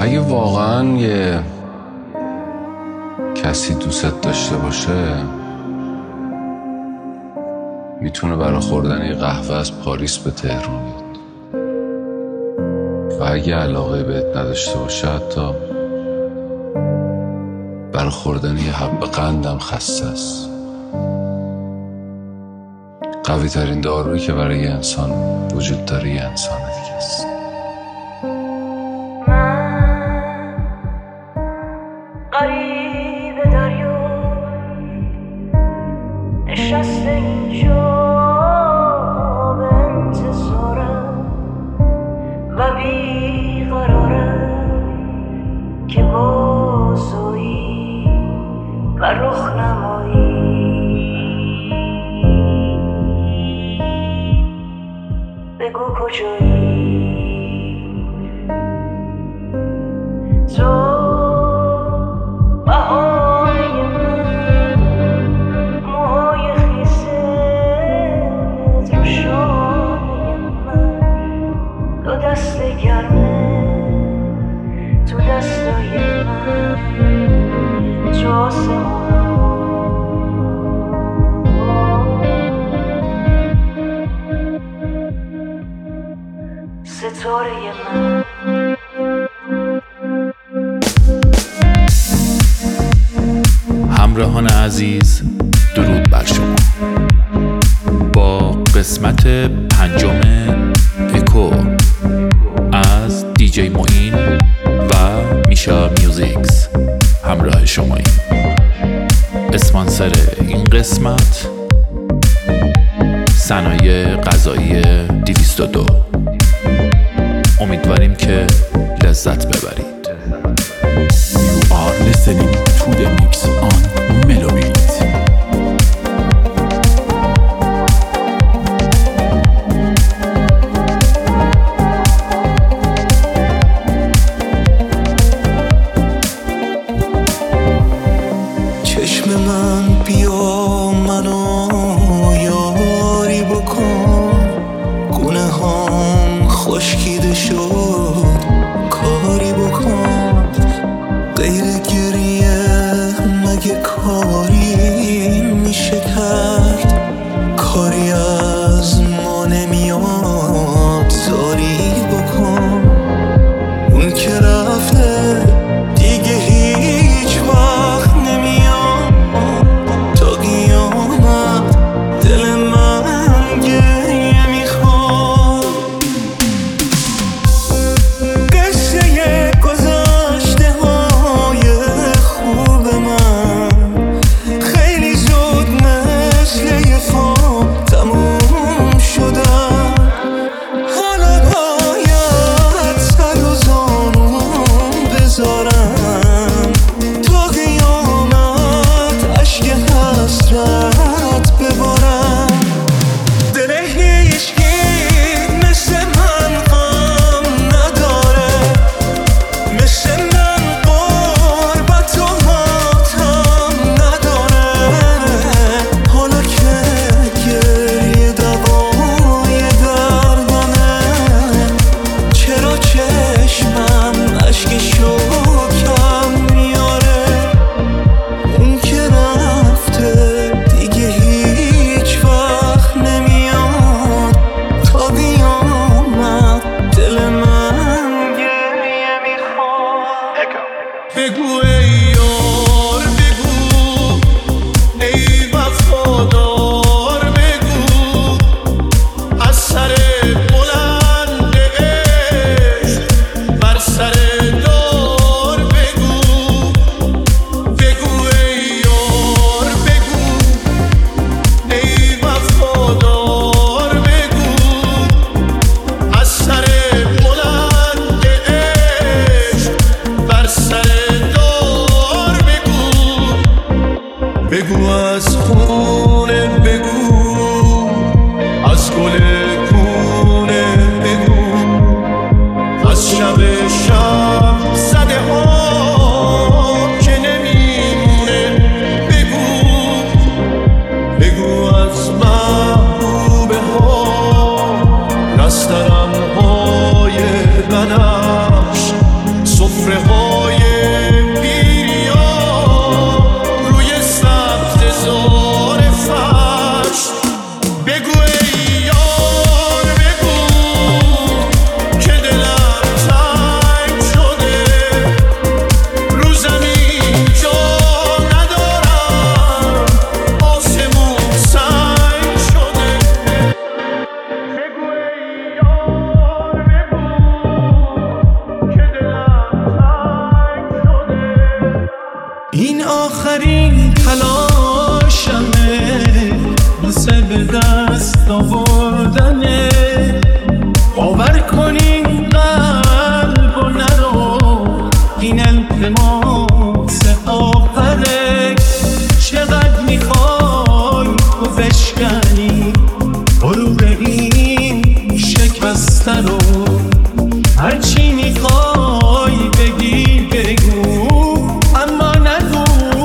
اگه واقعا یه کسی دوست داشته باشه میتونه برای خوردن یه قهوه از پاریس به تهران بیاد و اگه علاقه بهت نداشته باشه حتی برای خوردن یه حب قندم خسته است. قوی ترین دارویی که برای یه انسان وجود داره یه انسان دیگه است. قریب دریا نشسته اینجا به انتظارم و بیقرارم که بازویی و رخنمایی بگو کجایی تو تو دستای من تو ستاره من. همراهان عزیز، درود بر شما. با قسمت 5 اکو از دیجی معین و میشا میوزیکس همراه شماییم. اسپانسر این قسمت صنایع غذایی 202. امیدواریم که لذت ببرید. You are listening to the mix on Melobit. چشم من بیا منو یاری بکن، گونه هام خشکیده شد کاری بکن، غیر گریه مگه کاری میشه کرد، کاری از ما نمیاد زاری بکن، اون که رفته دیگه هیچ وقت نمیاد، تا قیامت دل من گریه میخواد. قصه گذشته های خوب من خیلی زود مثل یه خواب تموم شدن، حالا باید سر و زانون بذارم تا قیامت اشک حسرت ببارم. دل هیچکی مثل من غم نداره، مثل من غربت و ماتم نداره، حالا که گریه دوای دردمه، چرا چشمم اشک شوکم میاره، اون که رفته دیگه هیچ وقت نمیاد، تا قیامت دل من گریه میخواد. بگو ای یار بگو، ای وفادار بگو، از سر بلند عشق بر سر دار بگو، بگو ای یار بگو، ای وفادار بگو، از سر بلند عشق بر سر دار بگو، بگو از خونه بگو، از گل کونه بگو، از شب زده ها که نمیمونه بگو، بگو از محبوبه ها نسترن های بنفش، سفره هرچی میخوای بگی بگو، اما نگو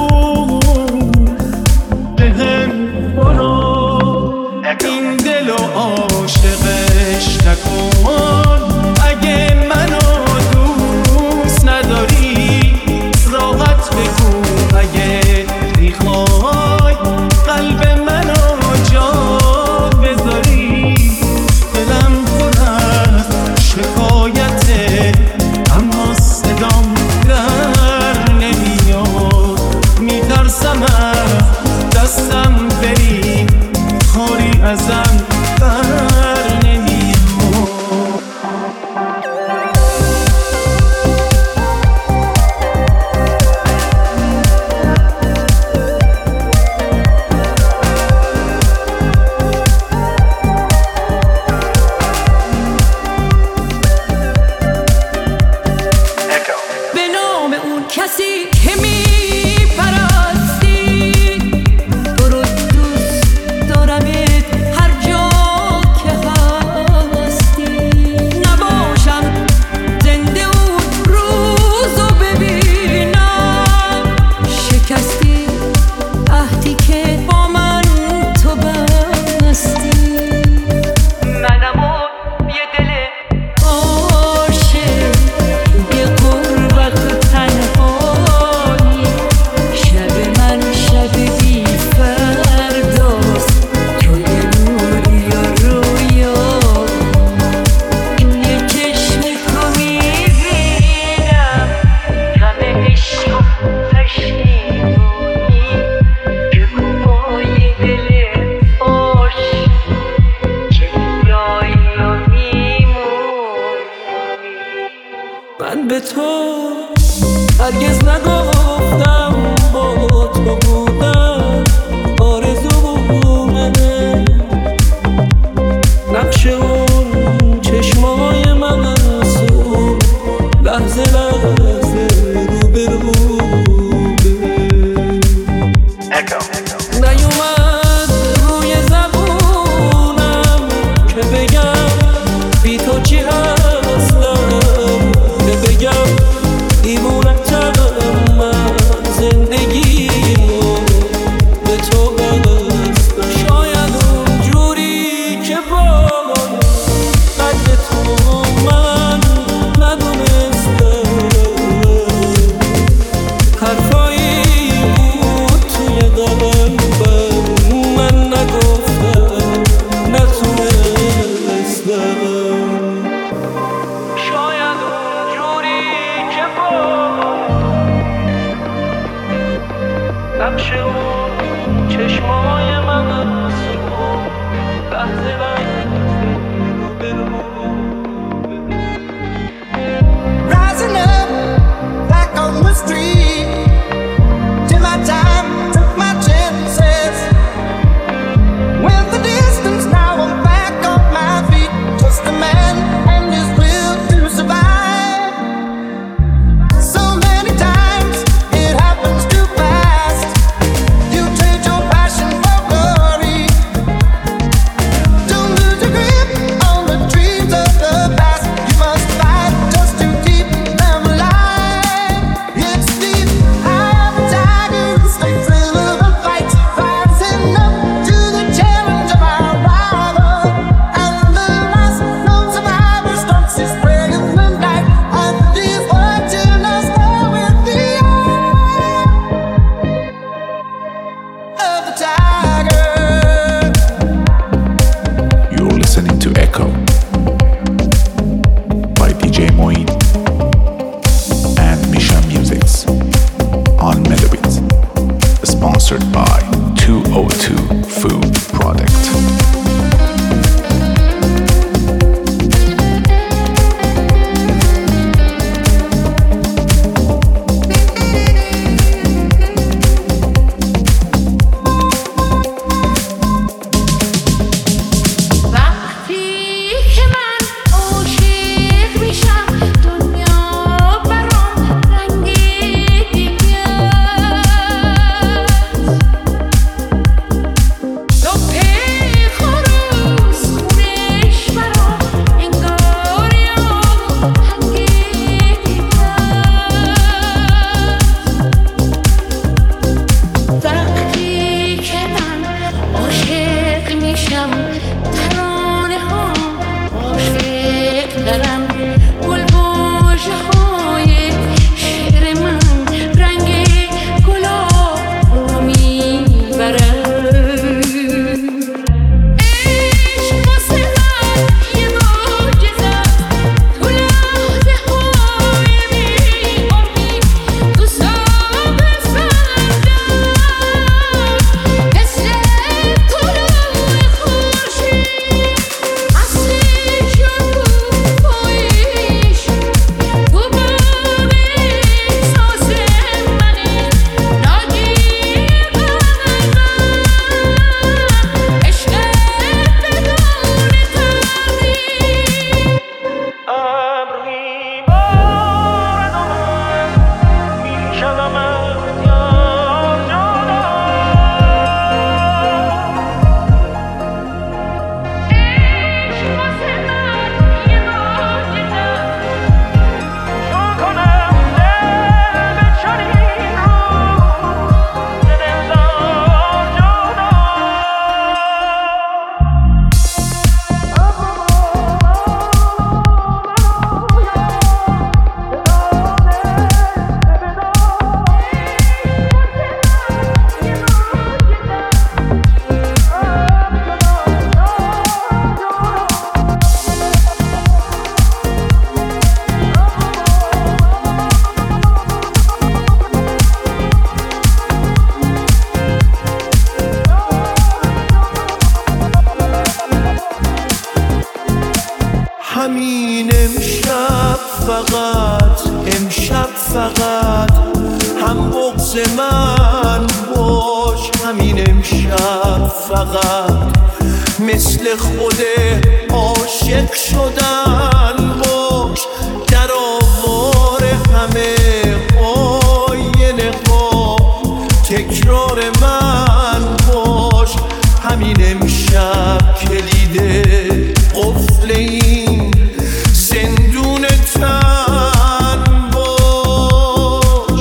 بهم برو این دلو عاشقش نکن. اگه منو دوست نداری راحت بگو، اگه میخوای قلب منو جا بذاری. دلم پر از شکایته اما صدام در نمیاد. میترسم از دستم بری کاری ازم بر نمیاد. به نام اون کسی که میپرستی، تو رو دوست دارمت هر جا که هستی. نباشم زنده اون روزو ببینم، شکستی عهدی که با من تو بستی. منم اون یه دل عاشق، یه غربت و تنهایی. شب من شب بی فرداست، تو یه نوری یا رویا. این یه چشم تو میبینم، غم عشق و پشیمونی. بگو با یه دل عاشق که میایی یا میمونی. من به تو هرگز نگفتم با تو بودم آرزو منه. نقش اون چشمای معصوم لحظه لحظه رو به رو نیومد روی زبونم که بگم بی تو چی هستم، که بگم دیوونتم من زندگیمو به تو بستم. شاید اونجوری که با قدر تو من ندونستم، حرفایی بود توی قلبم من نگفتم نتونستم. شاید اونجوری که با نقش اون چشمای من معصوم لحظه لحظه رو به رو. Rising up back on the street, did my time, took my chances. Went the distance, now I'm back on my feet. Just a man and his will to survive. So many times it happens too fast. You trade your passion for glory. Don't lose your grip on the dreams of the past. You must fight just to keep them alive. It's deep, eye of a tiger, stay thrill of the fight. Rising up to the challenge of our rival. And the last known survivor stalks his prey in the night. And he's watching us fall with the eye of the tiger. You're listening to Echo by DJ Moeen and Misha Musics on Melobit, sponsored by 202 Food Product. وقتی که من عاشق میشم، دنیا برام رنگ دیگه است. فقط امشب فقط هم بغض من باش، همین امشب فقط مثل خود عاشق شدن باش، در آوار همه آینه ها تکرار من باش، همین امشب کلید قفل این زندون تن باش.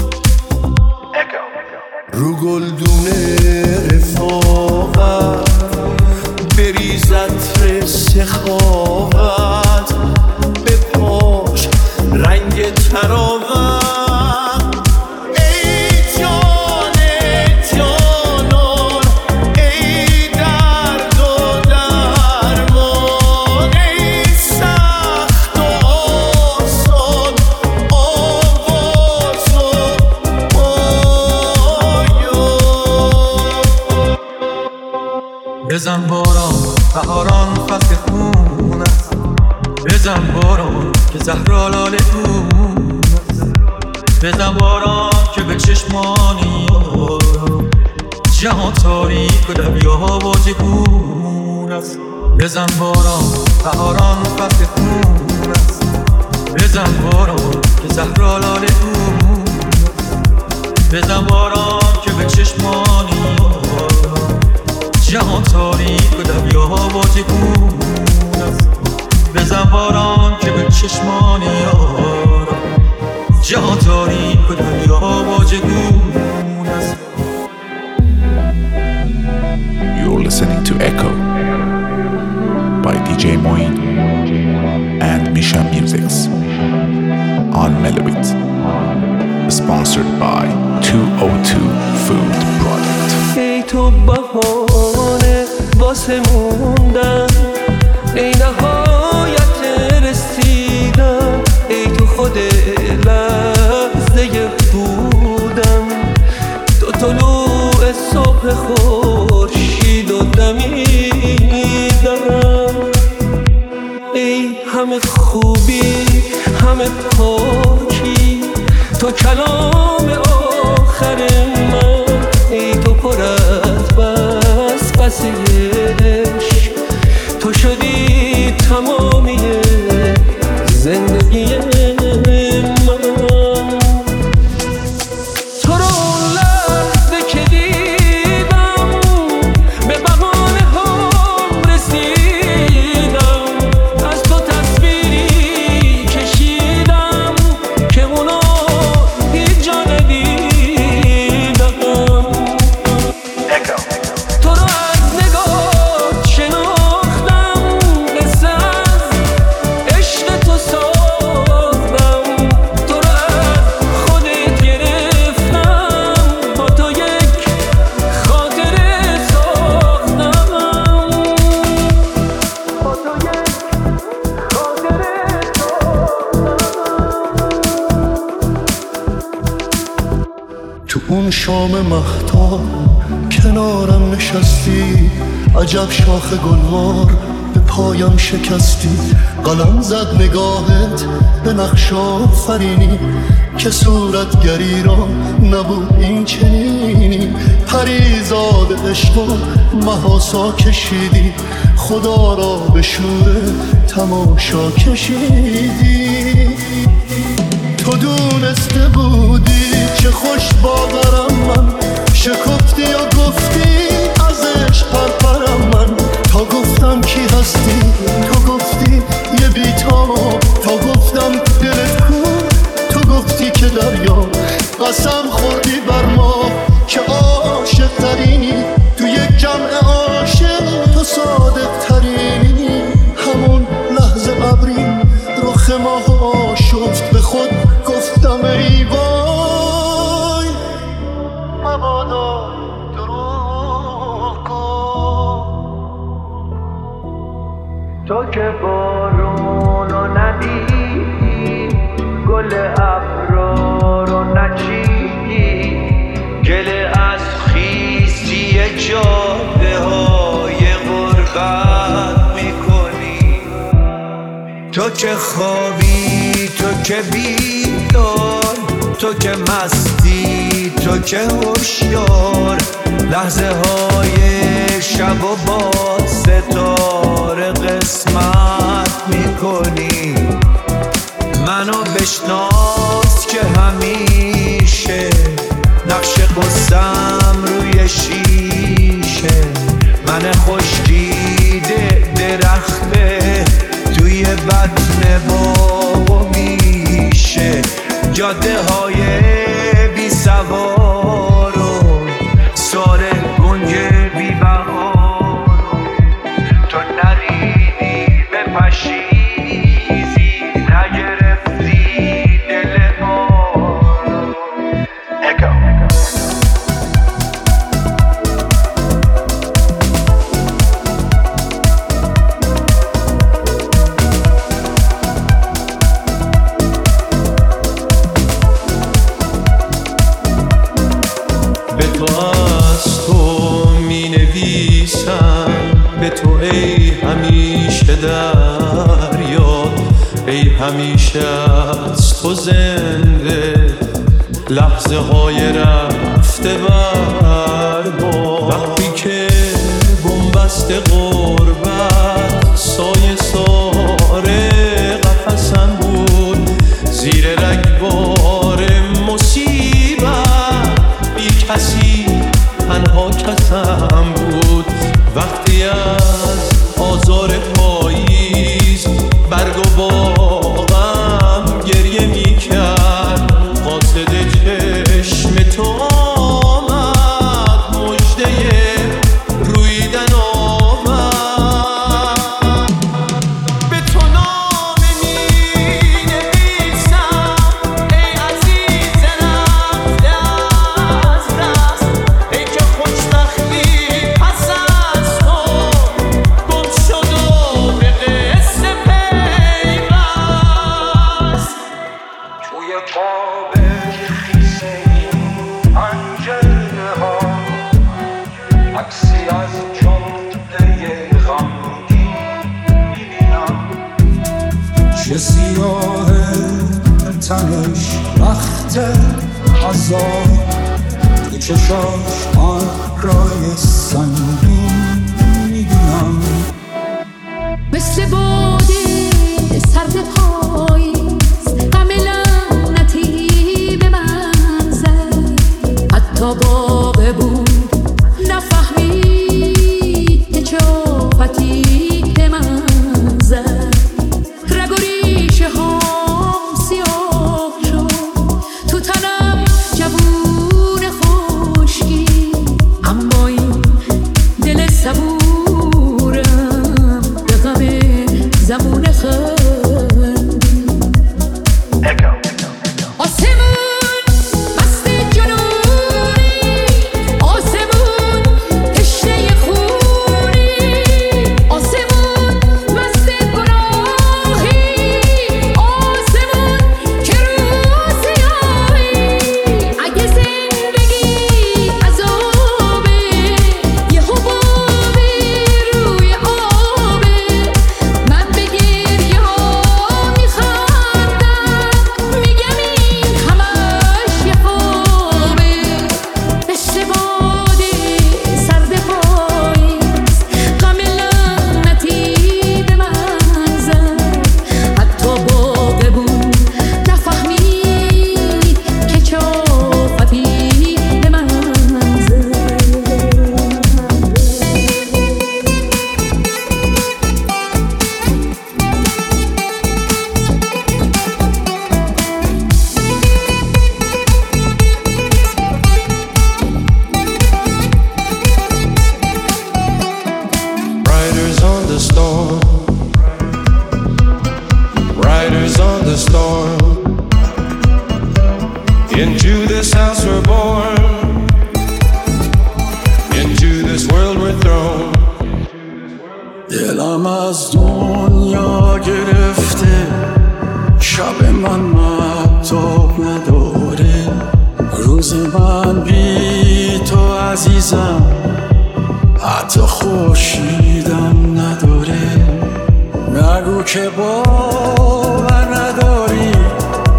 رو گلدون رفاقت بریز عطر سخاوت، به پاش رنگ تراوت. ای جان جانان، ای درد و درمان، ای سخت و آسان، آواز و پایان. بزن باران بهاران فصل خون است، بزن باران که زهرا لاله خون است، بزن باران که به چشمانی جهان تاریک و دریاها واژگون است. بزن باران بهاران فصل خون است، بزن باران که زهرا لاله خون است، بزن باران که به چشمانی جهان تاریک و دریاها واژگون است. بزن باران که به چشمان یاران جهان تاریک و دریاها واژگون است. You're listening to Echo by DJ Moin and Misha Musics on Melobit, sponsored by 202 Food Product. ای تو بهانه واسه موندن، ای نهایت رسیدن، ای تو خود لحظه بودم، تو طلوع صبح خورشید و دمیدن. ای همه خوبی همه پاکی، تو کلام آخر من، ای تو پر از بس عشق، تو شدی تمامی زندگی من. تو رو لحظه که دیدم به بهانه هم رسیدم، از تو تصویری کشیدم که اونا هیچ جا ندیدم. تو رو از نگاه شناختم، قصه از عشق تو ساختم، تو رو از خودت گرفتم، با تو یک خاطره ساختم، با تو یک خاطره ساختم. تو اون شام مهتاب کنارم نشستی، عجب شاخ گلوار به پایم شکستی، قلم زد نگاهت به نقش آفرینی که صورتگری را نبود این چنینی. پریزاد عشق و محاسا کشیدی، خدا را به شور تماشا کشیدی. تو دونسته بودی چه خوش باورم من، شکفتی یا گفتی از عشق پرپرم من. تا گفتم کی هستی تو گفتی یه بیتاب، تا گفتم دلت کو تو گفتی که دریا. قسم خوردی بر ما که عاشق ترینی، تو یک جمع عاشق تو صادق ترینی. همون لحظه ابری رخ ما شفت، به خود گفتم ای وای مبادا دروغ کن. تو که بارونو ندیدی، گل ابرا رو نچیدی، گله از خیسی جاده های غربت میکنی. تو که خوابی که بیدار، تو که مستی، تو که هوشیار، لحظه های شب و با ستاره قسمت میکنی. منو بشناس که همیشه نقش قصم روی شیشه، من خشکیده درخته توی بطن بابا میشه. جاده های بی سوار و سار گنج بی بهار، تو نریدی به پشیزی، نگرفتی دل ما. به تو از تو می نویسم، به تو ای همیشه دریا، ای همیشه از تو زنده لحظه های رفته بر ما. وقتی که بنبست غربت سایه ساره قفسم بود، زیر رگبار مصیبت بی کسی تنها کسم بود. وقتی از آزار پاییز برگ و باغم گریه میکرد، قاصد چشم تو آمد، مژده رویدن آمد. به تو نامه می‌نویسم ای عزیز رفته از دست، ای که خوشبختی پس از تو گم شد و به قصه پیوست. توی خواب خیسه پنجره ها عکسی از جمله غمگین میبینم. چه سیاه تنش وقت عذاب، تو چشاش آن رای سنگین میبینم. مثل باده سرد پاییز غم لعنتی به من زد، حتی باغ بود نفهمید که چه آفتی به من زد. رگ و ریشه هام سیاه شد، تو تنم جوون خشکی، اما این دل صبورم به غم زمون خندی. آسمون مست جنونی، آسمون تشنه خونی، آسمون مست گناهی، آسمون که روز سیاهی. اگه زندگی عذابه، یه حبابی روی آبه، من به گریه ها میخندم، میگم این همش یه خوابه. مثل باده سرد پاییز غم لعنتی به من زد، حتی باغ بود نفهمید که چه آفتی به من زد. Riders on the storm, riders on the storm. Into this house we're born, into this world we're thrown. دلم از دنیا گرفته، شب من مهتاب نداره، روز من بی تو عزیزم حتی خورشیدم نداره. نگو که باور نداری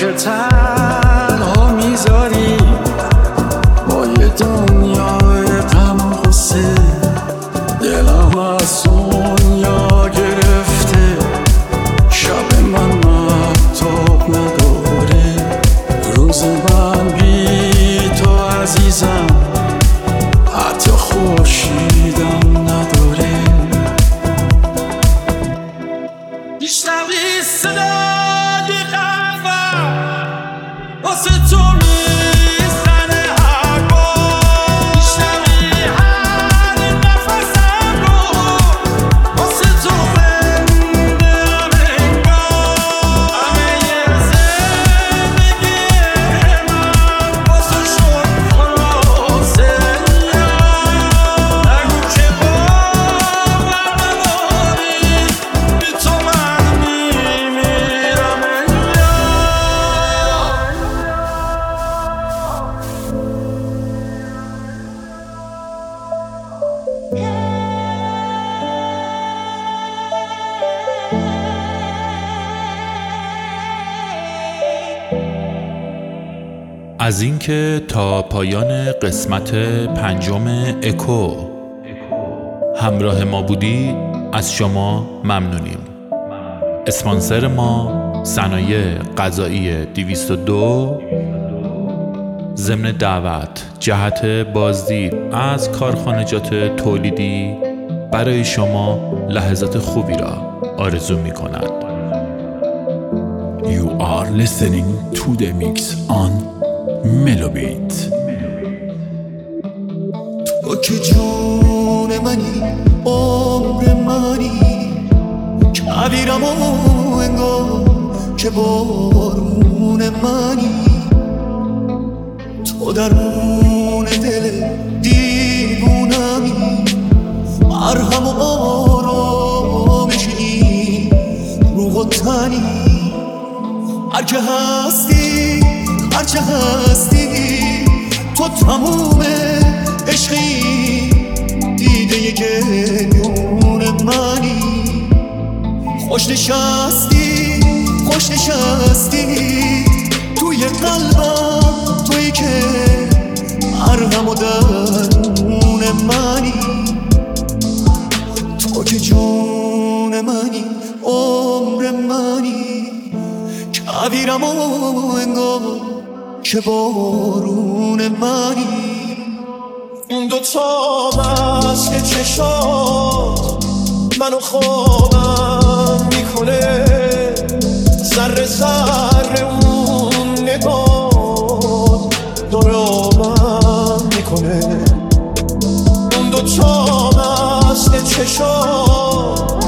که تنها میذاری با یه دنیای غم و غصه. دلم از دنیا گرفته، شب من مهتاب نداره، روز من بی تو عزیزم حتی خورشیدم نداره. میشنوی صدای قلبم واسه تو میزنه هر بار، میشنوی هر نفسم رو واسه تو بندم انگار. همه زندگی من واسه شد خلاصه. نگو که باور نداری بی تو من میمیرم انگار. از اینکه تا پایان قسمت 5 اکو همراه ما بودی از شما ممنونیم. اسپانسر ما صنایع غذایی 202 ضمن دعوت جهت بازدید از کارخانجات تولیدی برای شما لحظات خوبی را آرزو می کند. You are listening to the mix on Melobit. تو که جون منی، عمر منی، کبیرم و انگار که بارون منی. تو درون دل دیوونمی، مرهم و آرامشی، روح و تنی. هرچه هستی، هرچه هستی، تو تموم عشقی، دیده گریون منی. خوش نشستی، خوش نشستی توی قلبم، تویی که مرهم و درون منی. تو که جون منی، عمر منی، کبیرم و انگار که بارون منی. اون دوتا مسک چشات منو خوابم میکنه، ذره ذره اون نگاه داره آبم میکنه. اون دوتا مسک چشات